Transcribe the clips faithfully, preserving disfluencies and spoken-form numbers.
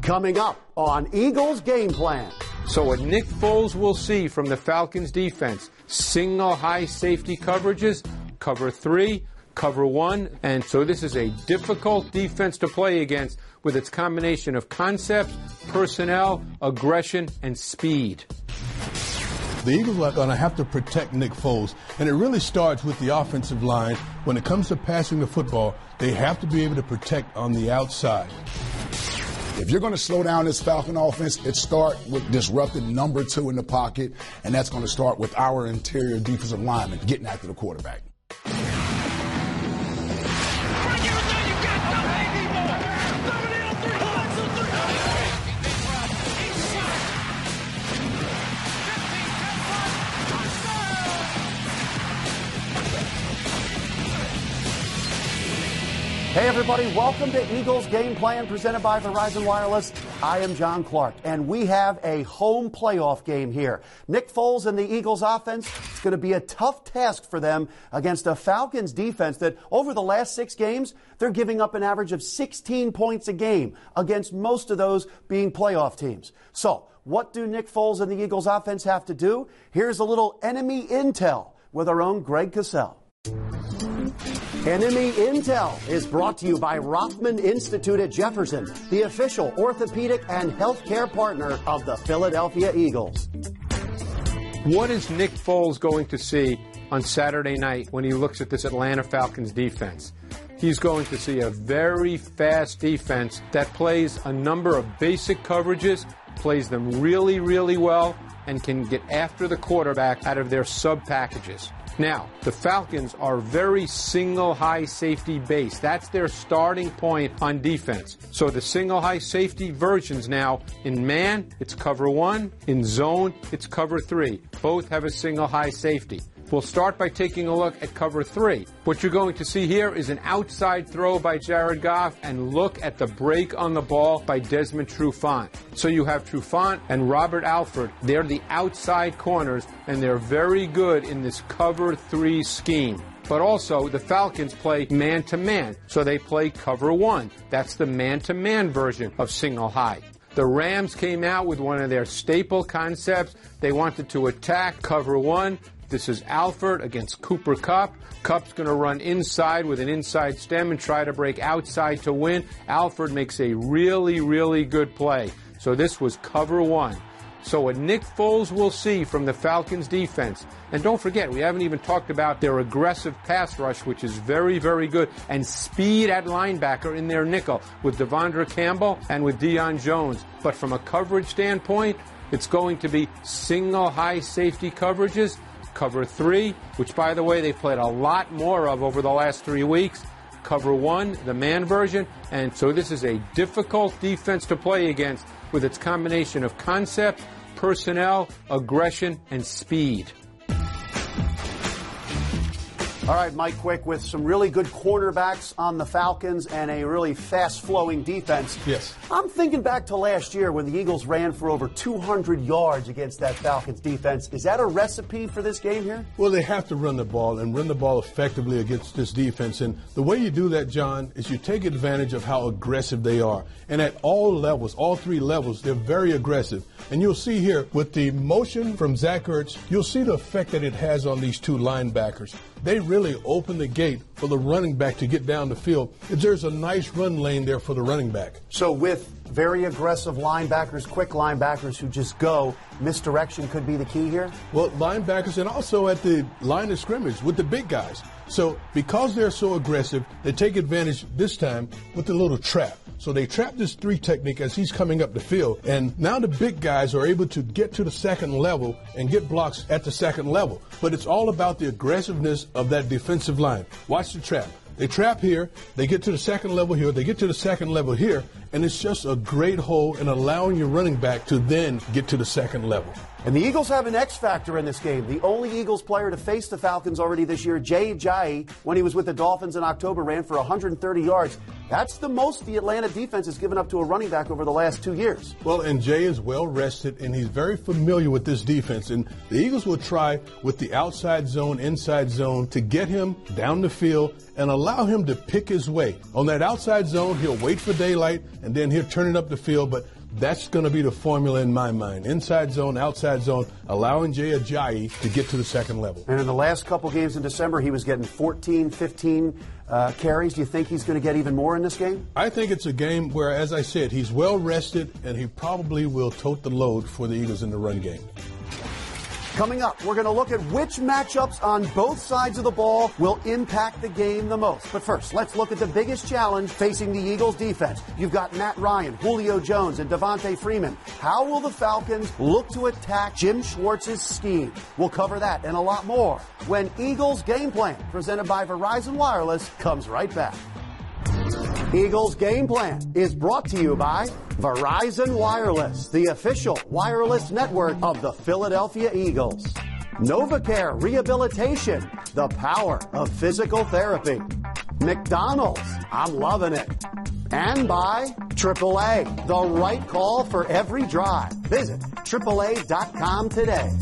Coming up on Eagles Game Plan. So what Nick Foles will see from the Falcons defense, single high safety coverages, cover three, cover one, and so this is a difficult defense to play against with its combination of concepts, personnel, aggression, and speed. The Eagles are going to have to protect Nick Foles, and it really starts with the offensive line. When it comes to passing the football, they have to be able to protect on the outside. If you're going to slow down this Falcon offense, it starts with disrupting number two in the pocket, and that's going to start with our interior defensive linemen getting after the quarterback. Hey everybody, welcome to Eagles Game Plan presented by Verizon Wireless. I am John Clark, and we have a home playoff game here. Nick Foles and the Eagles offense, it's going to be a tough task for them against a Falcons defense that over the last six games, they're giving up an average of sixteen points a game against most of those being playoff teams. So, what do Nick Foles and the Eagles offense have to do? Here's a little enemy intel with our own Greg Cosell. Enemy Intel is brought to you by Rothman Institute at Jefferson, the official orthopedic and healthcare partner of the Philadelphia Eagles. What is Nick Foles going to see on Saturday night when he looks at this Atlanta Falcons defense? He's going to see a very fast defense that plays a number of basic coverages, plays them really, really well, and can get after the quarterback out of their sub packages. Now, the Falcons are very single high safety based. That's their starting point on defense. So the single high safety versions now, in man, it's cover one. In zone, it's cover three. Both have a single high safety. We'll start by taking a look at cover three. What you're going to see here is an outside throw by Jared Goff, and look at the break on the ball by Desmond Trufant. So you have Trufant and Robert Alford. They're the outside corners, and they're very good in this cover three scheme. But also, the Falcons play man-to-man, so they play cover one. That's the man-to-man version of single high. The Rams came out with one of their staple concepts. They wanted to attack cover one. This is Alford against Cooper Kupp. Kupp's going to run inside with an inside stem and try to break outside to win. Alford makes a really, really good play. So this was cover one. So what Nick Foles will see from the Falcons defense, and don't forget, we haven't even talked about their aggressive pass rush, which is very, very good, and speed at linebacker in their nickel with Devondre Campbell and with Deion Jones. But from a coverage standpoint, it's going to be single high safety coverages, cover three, which, by the way, they played a lot more of over the last three weeks. Cover one, the man version. And so this is a difficult defense to play against with its combination of concept, personnel, aggression, and speed. All right, Mike Quick, with some really good quarterbacks on the Falcons and a really fast-flowing defense. Yes. I'm thinking back to last year when the Eagles ran for over two hundred yards against that Falcons defense. Is that a recipe for this game here? Well, they have to run the ball and run the ball effectively against this defense. And the way you do that, John, is you take advantage of how aggressive they are. And at all levels, all three levels, they're very aggressive. And you'll see here with the motion from Zach Ertz, you'll see the effect that it has on these two linebackers. They really open the gate for the running back to get down the field. There's a nice run lane there for the running back. So with very aggressive linebackers, quick linebackers who just go, misdirection could be the key here? Well, linebackers and also at the line of scrimmage with the big guys. So because they're so aggressive, they take advantage this time with the little trap. So they trap this three technique as he's coming up the field. And now the big guys are able to get to the second level and get blocks at the second level. But it's all about the aggressiveness of that defensive line. Watch the trap. They trap here, they get to the second level here, they get to the second level here, and it's just a great hole in allowing your running back to then get to the second level. And the Eagles have an X factor in this game. The only Eagles player to face the Falcons already this year, Jay Ajayi, when he was with the Dolphins in October, ran for one hundred thirty yards. That's the most the Atlanta defense has given up to a running back over the last two years. Well, and Jay is well rested, and he's very familiar with this defense. And the Eagles will try with the outside zone, inside zone to get him down the field and allow him to pick his way. On that outside zone, he'll wait for daylight, and then he'll turn it up the field. But That's going to be the formula in my mind. Inside zone, outside zone, allowing Jay Ajayi to get to the second level. And in the last couple games in December, he was getting fourteen, fifteen uh, carries. Do you think he's going to get even more in this game? I think it's a game where, as I said, he's well rested, and he probably will tote the load for the Eagles in the run game. Coming up, we're going to look at which matchups on both sides of the ball will impact the game the most. But first, let's look at the biggest challenge facing the Eagles defense. You've got Matt Ryan, Julio Jones, and Devontae Freeman. How will the Falcons look to attack Jim Schwartz's scheme? We'll cover that and a lot more when Eagles Game Plan, presented by Verizon Wireless, comes right back. Eagles Game Plan is brought to you by Verizon Wireless, the official wireless network of the Philadelphia Eagles. NovaCare Rehabilitation, the power of physical therapy. McDonald's, I'm loving it. And by triple A, the right call for every drive. Visit triple A dot com today.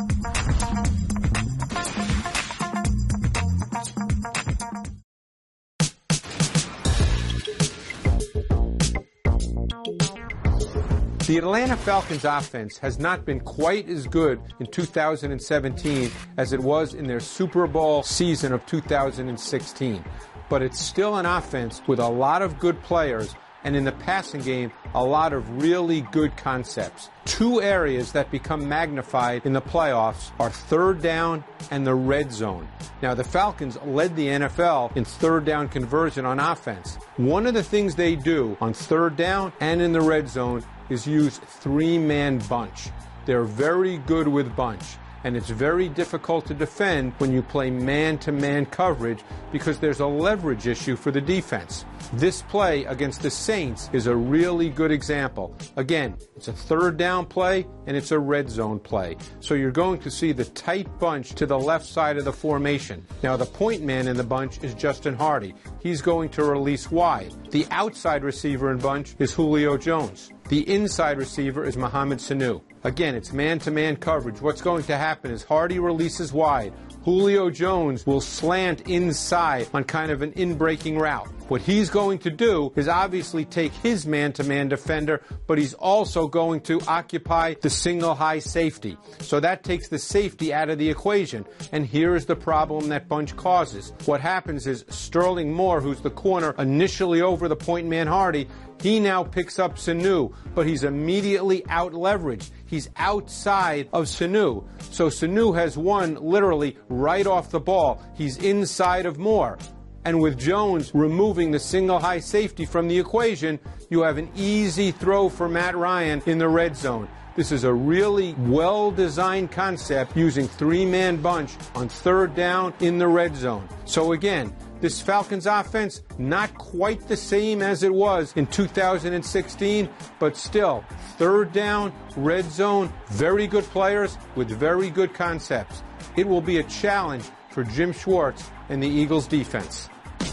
The Atlanta Falcons offense has not been quite as good in two thousand seventeen as it was in their Super Bowl season of two thousand sixteen. But it's still an offense with a lot of good players, and in the passing game, a lot of really good concepts. Two areas that become magnified in the playoffs are third down and the red zone. Now, the Falcons led the N F L in third down conversion on offense. One of the things they do on third down and in the red zone is use three-man bunch. They're very good with bunch, and it's very difficult to defend when you play man-to-man coverage because there's a leverage issue for the defense. This play against the Saints is a really good example. Again, it's a third down play and it's a red zone play. So you're going to see the tight bunch to the left side of the formation. Now the point man in the bunch is Justin Hardy. He's going to release wide. The outside receiver in bunch is Julio Jones. The inside receiver is Mohamed Sanu. Again, it's man-to-man coverage. What's going to happen is Hardy releases wide. Julio Jones will slant inside on kind of an in-breaking route. What he's going to do is obviously take his man-to-man defender, but he's also going to occupy the single high safety. So that takes the safety out of the equation. And here is the problem that bunch causes. What happens is Sterling Moore, who's the corner initially over the point man Hardy, he now picks up Sanu, but he's immediately out-leveraged. He's outside of Sanu. So Sanu has won literally right off the ball. He's inside of Moore. And with Jones removing the single high safety from the equation, you have an easy throw for Matt Ryan in the red zone. This is a really well-designed concept using three-man bunch on third down in the red zone. So again, this Falcons offense, not quite the same as it was in two thousand sixteen, but still, third down, red zone, very good players with very good concepts. It will be a challenge for Jim Schwartz and the Eagles defense.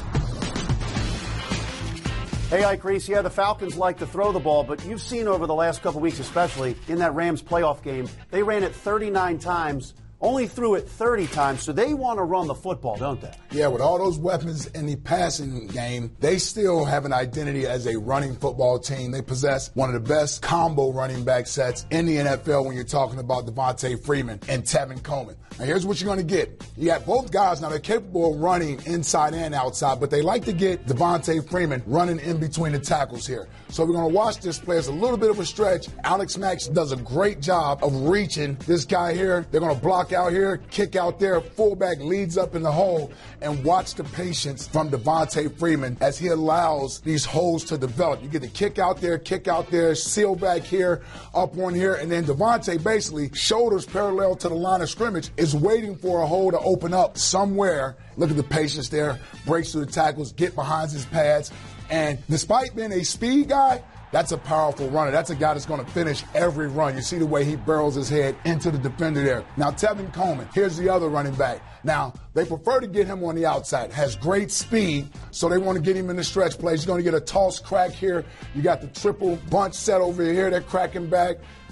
Hey, Ike Reese, yeah, the Falcons like to throw the ball, but you've seen over the last couple weeks, especially in that Rams playoff game, they ran it thirty-nine times, only threw it thirty times, so they want to run the football, don't they? Yeah, with all those weapons in the passing game, they still have an identity as a running football team. They possess one of the best combo running back sets in the N F L when you're talking about Devontae Freeman and Tevin Coleman. Now, here's what you're going to get. You got both guys now. They're capable of running inside and outside, but they like to get Devontae Freeman running in between the tackles here. So we're going to watch this play. It's a little bit of a stretch. Alex Max does a great job of reaching this guy here. They're going to block out here, kick out there. Fullback leads up in the hole, and watch the patience from Devontae Freeman as he allows these holes to develop. You get the kick out there, kick out there, seal back here, up on here, and then Devontae basically shoulders parallel to the line of scrimmage is waiting for a hole to open up somewhere. Look at the patience there, breaks through the tackles, get behind his pads, and despite being a speed guy, that's a powerful runner. That's a guy that's going to finish every run. You see the way he barrels his head into the defender there. Now, Tevin Coleman, here's the other running back. Now, they prefer to get him on the outside. Has great speed, so they want to get him in the stretch plays. He's going to get a toss crack here. You got the triple bunch set over here. They're cracking back.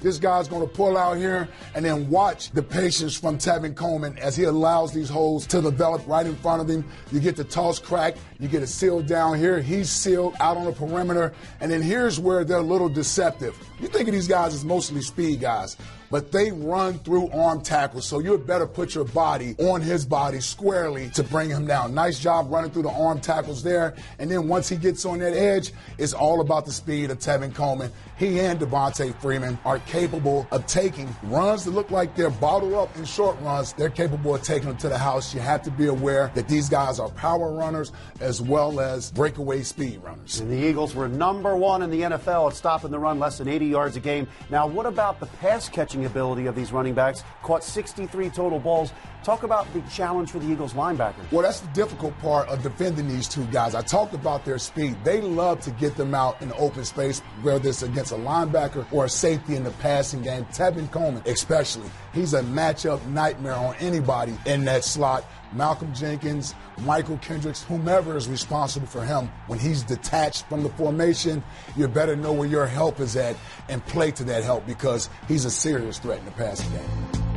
this guy's going to pull out here, and then watch the patience from Tevin Coleman as he allows these holes to develop right in front of him. You get the toss crack, you get it sealed down here. He's sealed out on the perimeter, and then here's where they're a little deceptive. You think of these guys as mostly speed guys, but they run through arm tackles, so you better put your body on his body squarely to bring him down. Nice job running through the arm tackles there, and then once he gets on that edge, it's all about the speed of Tevin Coleman. He and Devontae Freeman are capable of taking runs that look like they're bottled up in short runs. They're capable of taking them to the house. You have to be aware that these guys are power runners as well as breakaway speed runners. And the Eagles were number one in the N F L at stopping the run, less than eighty yards a game. Now, what about the pass catching ability of these running backs? Caught sixty-three total balls. Talk about the challenge for the Eagles linebackers. Well, that's the difficult part of defending these two guys. I talked about their speed. They love to get them out in the open space, whether it's against a linebacker or a safety in the passing game. Tevin Coleman, especially, he's a matchup nightmare on anybody in that slot. Malcolm Jenkins, Michael Kendricks, whomever is responsible for him, when he's detached from the formation, you better know where your help is at and play to that help, because he's a serious threat in the passing game.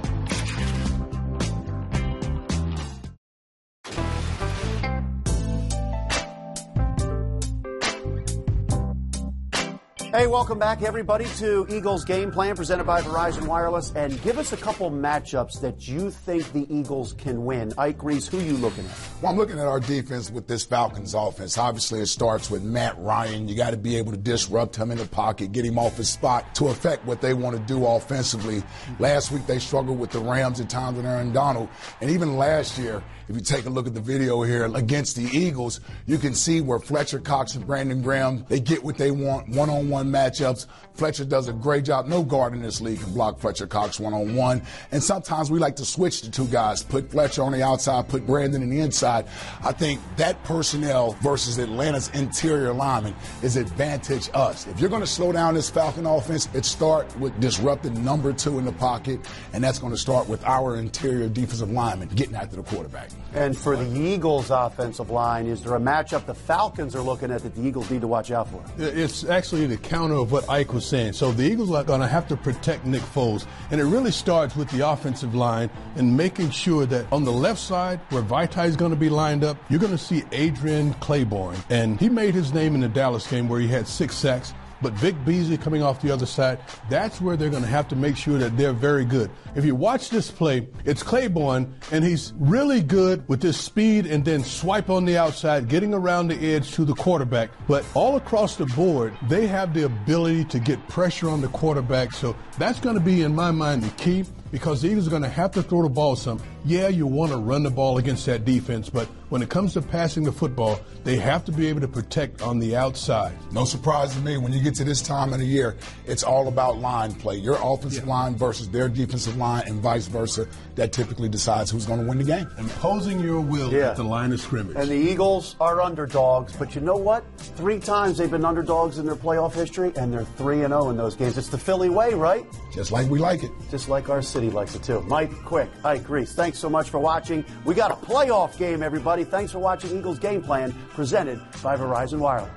Hey, welcome back, everybody, to Eagles Game Plan presented by Verizon Wireless. And give us a couple matchups that you think the Eagles can win. Ike Reese, who are you looking at? Well, I'm looking at our defense with this Falcons offense. Obviously, it starts with Matt Ryan. You got to be able to disrupt him in the pocket, get him off his spot to affect what they want to do offensively. Last week, they struggled with the Rams at times with Aaron Donald. And even last year, if you take a look at the video here against the Eagles, you can see where Fletcher Cox and Brandon Graham, they get what they want, one-on-one matchups. Fletcher does a great job. No guard in this league can block Fletcher Cox one-on-one. And sometimes we like to switch the two guys, put Fletcher on the outside, put Brandon in the inside. I think that personnel versus Atlanta's interior linemen is advantage us. If you're going to slow down this Falcon offense, it starts with disrupting number two in the pocket, and that's going to start with our interior defensive linemen getting after the quarterback. And for the Eagles' offensive line, is there a matchup the Falcons are looking at that the Eagles need to watch out for? It's actually the counter of what Ike was saying. So the Eagles are going to have to protect Nick Foles. And it really starts with the offensive line and making sure that on the left side, where Vitae is going to be lined up, you're going to see Adrian Claiborne. And he made his name in the Dallas game where he had six sacks. But Vic Beasley coming off the other side, that's where they're going to have to make sure that they're very good. If you watch this play, it's Claiborne, and he's really good with his speed and then swipe on the outside, getting around the edge to the quarterback. But all across the board, they have the ability to get pressure on the quarterback. So that's going to be, in my mind, the key, because the Eagles are going to have to throw the ball some. Yeah, you want to run the ball against that defense, but when it comes to passing the football, they have to be able to protect on the outside. No surprise to me, when you get to this time of the year, it's all about line play. Your offensive yeah. line versus their defensive line and vice versa. That typically decides who's going to win the game. Imposing your will yeah. at the line of scrimmage. And the Eagles are underdogs, but you know what? Three times they've been underdogs in their playoff history, and they're three and oh in those games. It's the Philly way, right? Just like we like it. Just like our city likes it, too. Mike Quick, Ike Reese, thanks so much for watching. We got a playoff game, everybody. Thanks for watching Eagles Game Plan, presented by Verizon Wireless.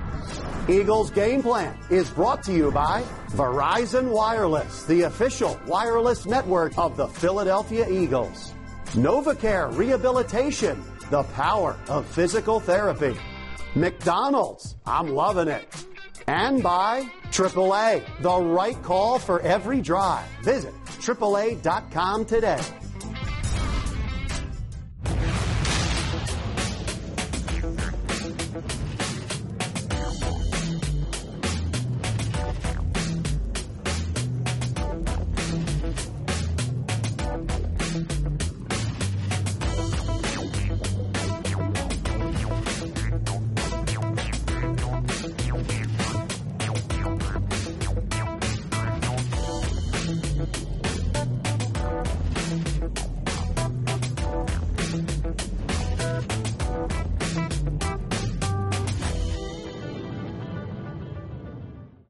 Eagles Game Plan is brought to you by Verizon Wireless, the official wireless network of the Philadelphia Eagles. NovaCare Rehabilitation, the power of physical therapy. McDonald's, I'm loving it. And by triple A, the right call for every drive. Visit triple A dot com today.